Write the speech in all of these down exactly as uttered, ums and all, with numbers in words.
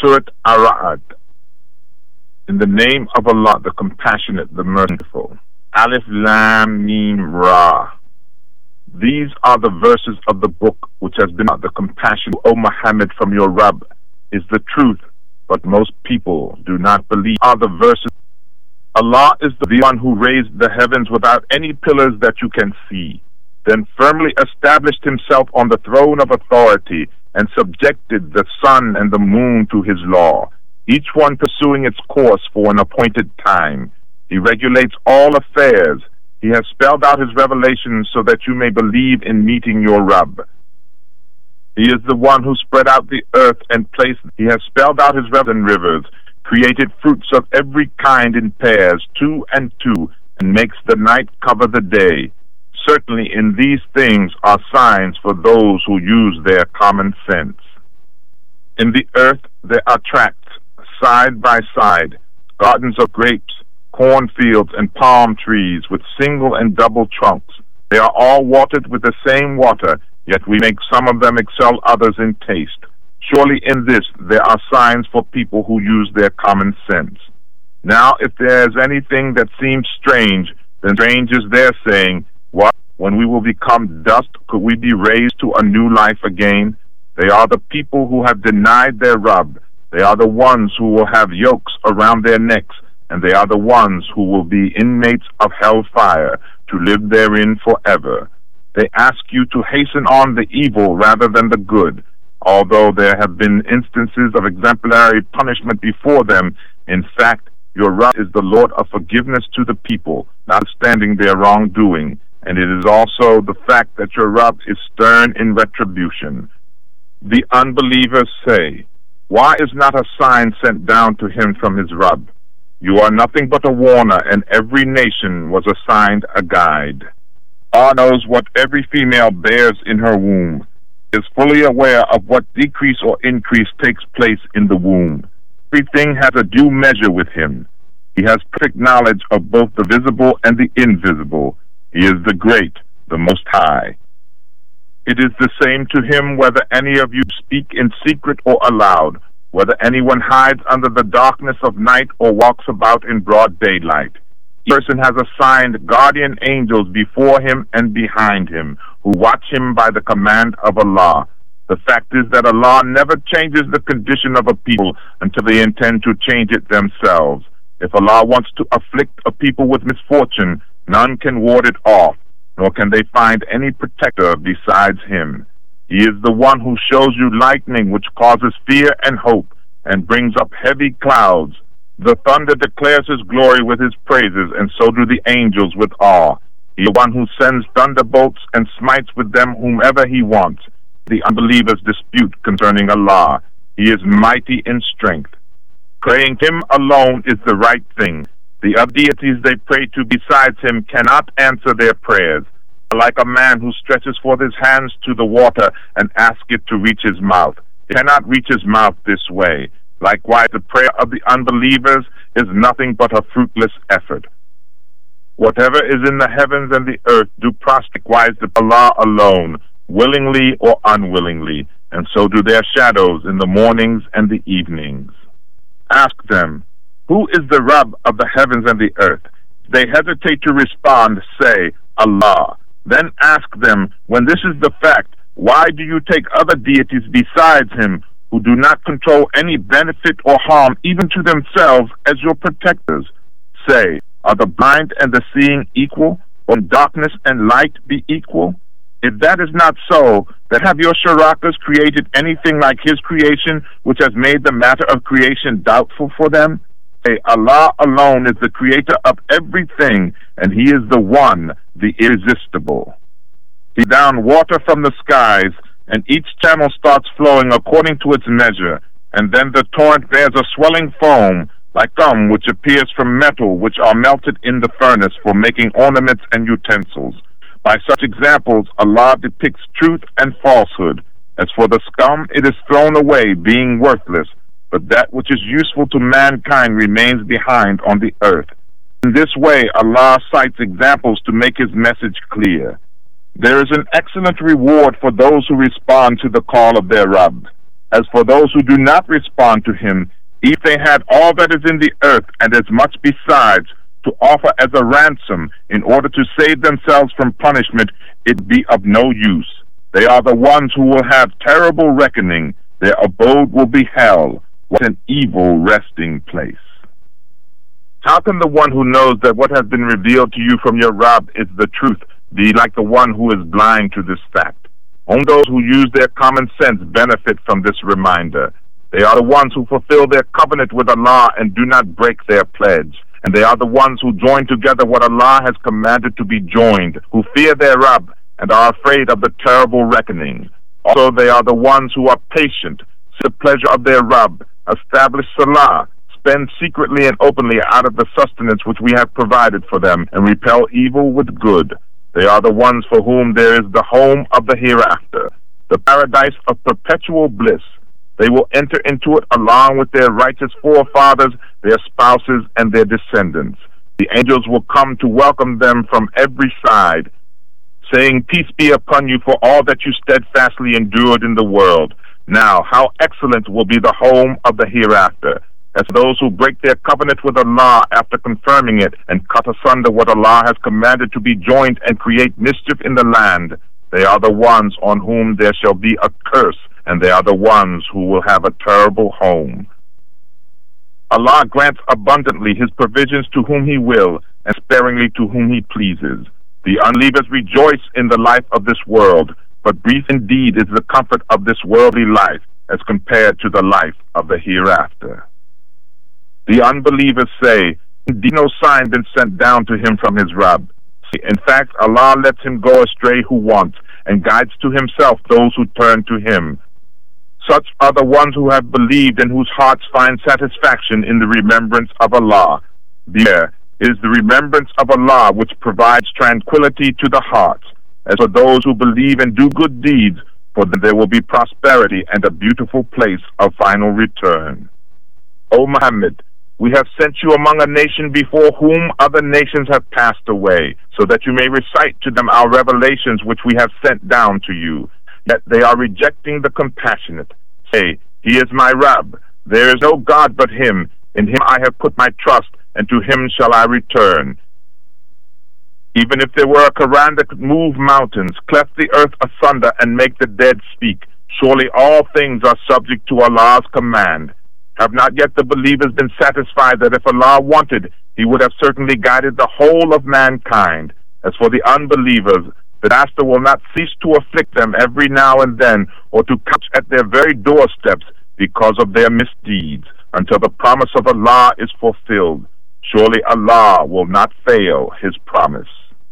Surat Ar-Ra'd. In the name of Allah, the Compassionate, the Merciful. Alif Lam Mim Ra. These are the verses of the book which has been the compassion, O Muhammad, from your Rabb is the truth, but most people do not believe. Are the verses. Allah is the one who raised the heavens without any pillars that you can see, then firmly established himself on the throne of authority and subjected the sun and the moon to his law, each one pursuing its course for an appointed time. He regulates all affairs. He has spelled out his revelations so that you may believe in meeting your Rabb. He is the one who spread out the earth and placed. He has spelled out his and rivers, created fruits of every kind in pairs, two and two, and makes the night cover the day. Certainly in these things are signs for those who use their common sense. In the earth there are tracts, side by side, gardens of grapes, cornfields, and palm trees with single and double trunks. They are all watered with the same water, yet we make some of them excel others in taste. Surely in this there are signs for people who use their common sense. Now if there is anything that seems strange, then strange is their saying, what? When we will become dust, could we be raised to a new life again? They are the people who have denied their Rabb. They are the ones who will have yokes around their necks, and they are the ones who will be inmates of hellfire, to live therein forever. They ask you to hasten on the evil rather than the good. Although there have been instances of exemplary punishment before them, in fact, your Rabb is the Lord of forgiveness to the people, notwithstanding their wrongdoing. And it is also the fact that your Rabb is stern in retribution. The unbelievers say, why is not a sign sent down to him from his Rabb? You are nothing but a warner, and every nation was assigned a guide. Allah knows what every female bears in her womb, is fully aware of what decrease or increase takes place in the womb. Everything has a due measure with him. He has perfect knowledge of both the visible and the invisible. He is the Great, the Most High. It is the same to him whether any of you speak in secret or aloud, whether anyone hides under the darkness of night or walks about in broad daylight. Each person has assigned guardian angels before him and behind him, who watch him by the command of Allah. The fact is that Allah never changes the condition of a people until they intend to change it themselves. If Allah wants to afflict a people with misfortune, none can ward it off, nor can they find any protector besides him. He is the one who shows you lightning, which causes fear and hope, and brings up heavy clouds. The thunder declares his glory with his praises, and so do the angels with awe. He is the one who sends thunderbolts and smites with them whomever he wants. The unbelievers dispute concerning Allah. He is mighty in strength. Praying him alone is the right thing. The other deities they pray to besides him cannot answer their prayers. Like a man who stretches forth his hands to the water and asks it to reach his mouth. It cannot reach his mouth this way. Likewise, the prayer of the unbelievers is nothing but a fruitless effort. Whatever is in the heavens and the earth do prosper likewise to Allah alone, willingly or unwillingly, and so do their shadows in the mornings and the evenings. Ask them, who is the Rabb of the heavens and the earth? If they hesitate to respond, say, Allah. Then ask them, when this is the fact, why do you take other deities besides him, who do not control any benefit or harm even to themselves, as your protectors? Say, are the blind and the seeing equal, or darkness and light be equal? If that is not so, then have your Shurakas created anything like his creation, which has made the matter of creation doubtful for them? Say, Allah alone is the creator of everything, and he is the one, the irresistible. He down water from the skies, and each channel starts flowing according to its measure, and then the torrent bears a swelling foam, like gum which appears from metal, which are melted in the furnace for making ornaments and utensils. By such examples, Allah depicts truth and falsehood. As for the scum, it is thrown away, being worthless, but that which is useful to mankind remains behind on the earth. In this way, Allah cites examples to make his message clear. There is an excellent reward for those who respond to the call of their Rabb. As for those who do not respond to him, if they had all that is in the earth and as much besides to offer as a ransom in order to save themselves from punishment, it be of no use. They are the ones who will have terrible reckoning. Their abode will be hell. What an evil resting place. How can the one who knows that what has been revealed to you from your Rabb is the truth be like the one who is blind to this fact? Only those who use their common sense benefit from this reminder. They are the ones who fulfill their covenant with Allah and do not break their pledge. And they are the ones who join together what Allah has commanded to be joined, who fear their Rabb and are afraid of the terrible reckoning. Also they are the ones who are patient, see the pleasure of their Rabb, establish Salah, spend secretly and openly out of the sustenance which we have provided for them, and repel evil with good. They are the ones for whom there is the home of the hereafter, the paradise of perpetual bliss. They will enter into it along with their righteous forefathers, their spouses, and their descendants. The angels will come to welcome them from every side, saying, "Peace be upon you for all that you steadfastly endured in the world. Now, how excellent will be the home of the hereafter." As for those who break their covenant with Allah after confirming it and cut asunder what Allah has commanded to be joined and create mischief in the land, they are the ones on whom there shall be a curse, and they are the ones who will have a terrible home. Allah grants abundantly his provisions to whom he will, and sparingly to whom he pleases. The unbelievers rejoice in the life of this world, but brief indeed is the comfort of this worldly life as compared to the life of the hereafter. The unbelievers say, "Indeed no sign been sent down to him from his Rabb." In fact, Allah lets him go astray who wants, and guides to himself those who turn to him. Such are the ones who have believed and whose hearts find satisfaction in the remembrance of Allah. There is the remembrance of Allah which provides tranquility to the hearts. As for those who believe and do good deeds, for them there will be prosperity and a beautiful place of final return. O Muhammad, we have sent you among a nation before whom other nations have passed away, so that you may recite to them our revelations which we have sent down to you. Yet they are rejecting the compassionate. Say, "He is my Rabb. There is no God but him. In him I have put my trust, and to him shall I return." Even if there were a Quran that could move mountains, cleft the earth asunder, and make the dead speak, surely all things are subject to Allah's command. Have not yet the believers been satisfied that if Allah wanted, he would have certainly guided the whole of mankind? As for the unbelievers, the Master will not cease to afflict them every now and then, or to couch at their very doorsteps because of their misdeeds, until the promise of Allah is fulfilled. Surely Allah will not fail his promise.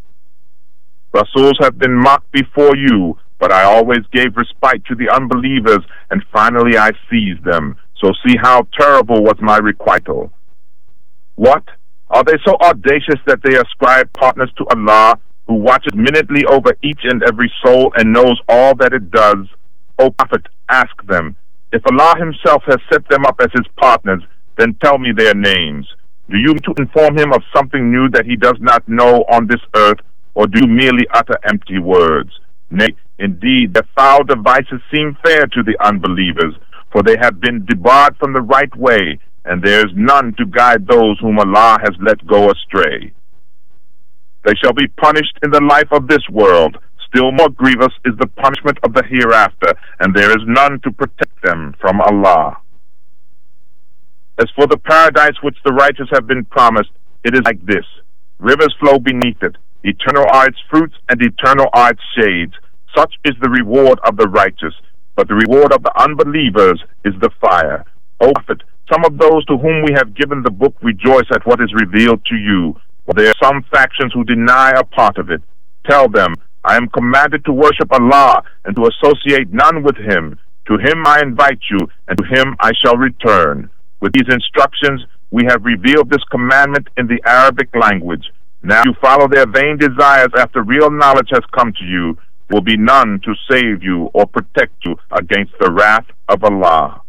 Rasuls have been mocked before you, but I always gave respite to the unbelievers, and finally I seized them. So see how terrible was my requital. What? Are they so audacious that they ascribe partners to Allah, who watches minutely over each and every soul and knows all that it does? O Prophet, ask them, if Allah himself has set them up as his partners, then tell me their names. Do you to inform him of something new that he does not know on this earth, or do you merely utter empty words? Nay, indeed, their foul devices seem fair to the unbelievers, for they have been debarred from the right way, and there is none to guide those whom Allah has let go astray. They shall be punished in the life of this world. Still more grievous is the punishment of the hereafter, and there is none to protect them from Allah. As for the paradise which the righteous have been promised, it is like this. Rivers flow beneath it. Eternal are its fruits, and eternal are its shades. Such is the reward of the righteous. But the reward of the unbelievers is the fire. O Prophet, some of those to whom we have given the book rejoice at what is revealed to you, while there are some factions who deny a part of it. Tell them, I am commanded to worship Allah and to associate none with him. To him I invite you, and to him I shall return. With these instructions, we have revealed this commandment in the Arabic language. Now you follow their vain desires after real knowledge has come to you. There will be none to save you or protect you against the wrath of Allah.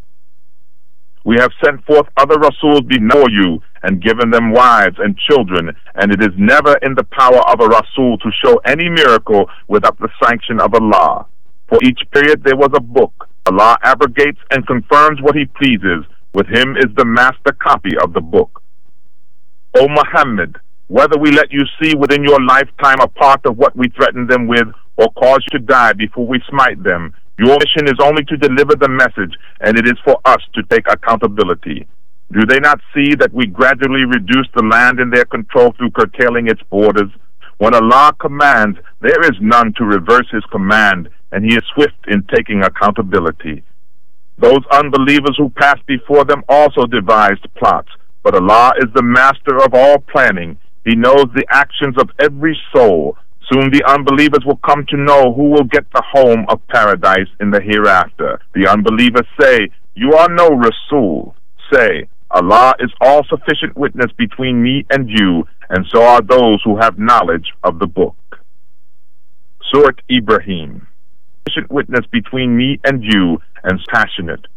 We have sent forth other Rasuls before you and given them wives and children, and it is never in the power of a Rasul to show any miracle without the sanction of Allah. For each period there was a book. Allah abrogates and confirms what He pleases. With Him is the master copy of the book. O Muhammad, whether we let you see within your lifetime a part of what we threaten them with, or cause you to die before we smite them, your mission is only to deliver the message, and it is for us to take accountability. Do they not see that we gradually reduce the land in their control through curtailing its borders? When Allah commands, there is none to reverse His command, and He is swift in taking accountability. Those unbelievers who passed before them also devised plots, but Allah is the master of all planning. He knows the actions of every soul. Soon the unbelievers will come to know who will get the home of paradise in the hereafter. The unbelievers say, "You are no Rasul." Say, "Allah is all-sufficient witness between me and you, and so are those who have knowledge of the book." Surat Ibrahim. Sufficient witness between me and you, and passionate.